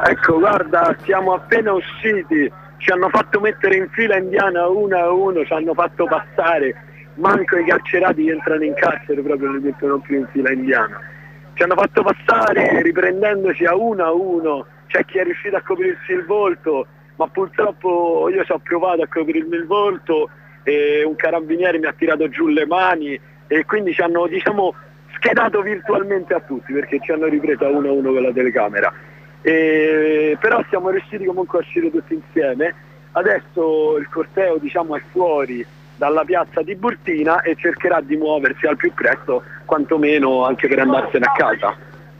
Ecco, guarda, siamo appena usciti, ci hanno fatto mettere in fila indiana uno a uno, ci hanno fatto passare, manco i carcerati entrano in carcere proprio li mettono più in fila indiana. Ci hanno fatto passare riprendendoci a uno, c'è chi è riuscito a coprirsi il volto, ma purtroppo io ci ho provato a coprirmi il volto e un carabiniere mi ha tirato giù le mani e quindi ci hanno, diciamo, schedato virtualmente a tutti perché ci hanno ripreso a uno con la telecamera. Però siamo riusciti comunque a uscire tutti insieme. Adesso il corteo, diciamo, è fuori dalla piazza Tiburtina e cercherà di muoversi al più presto, quantomeno anche per andarsene a casa.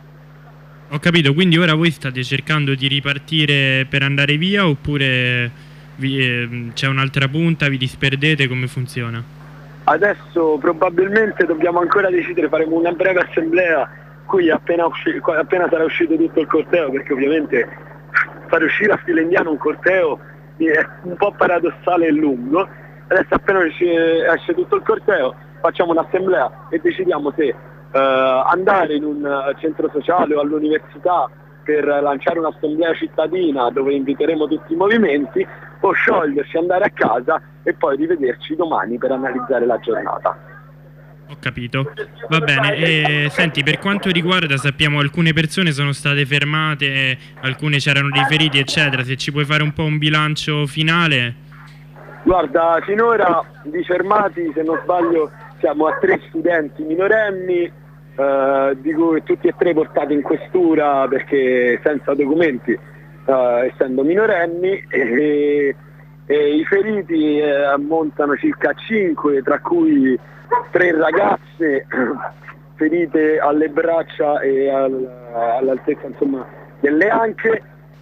Ho capito, quindi ora voi state cercando di ripartire per andare via oppure c'è un'altra punta, vi disperdete, come funziona? Adesso probabilmente dobbiamo ancora decidere, faremo una breve assemblea qui appena sarà uscito tutto il corteo, perché ovviamente fare uscire a fila indiana un corteo è un po' paradossale e lungo. Adesso appena esce tutto il corteo facciamo un'assemblea e decidiamo se andare in un centro sociale o all'università per lanciare un'assemblea cittadina dove inviteremo tutti i movimenti, o scioglierci, andare a casa e poi rivederci domani per analizzare la giornata. Ho capito, va bene. E senti, per quanto riguarda, sappiamo alcune persone sono state fermate, alcune c'erano dei feriti eccetera, se ci puoi fare un po' un bilancio finale? Guarda, finora di fermati, se non sbaglio, siamo a 3 studenti minorenni, di cui tutti e 3 portati in questura perché senza documenti, essendo minorenni, e i feriti ammontano circa 5, tra cui 3 ragazze ferite alle braccia e all'altezza, insomma, delle anche,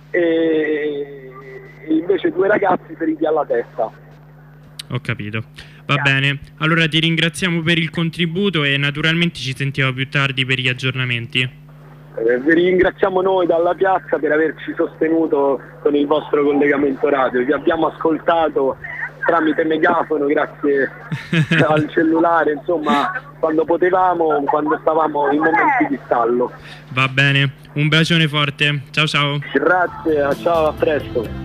e invece 2 ragazzi feriti alla testa. Ho capito, va bene. Allora ti ringraziamo per il contributo e naturalmente ci sentiamo più tardi per gli aggiornamenti. Vi ringraziamo noi dalla piazza per averci sostenuto con il vostro collegamento radio. Vi abbiamo ascoltato tramite megafono, grazie al cellulare, insomma, quando potevamo, quando stavamo in momenti di stallo. Va bene, un bacione forte, ciao ciao. Grazie, ciao, a presto.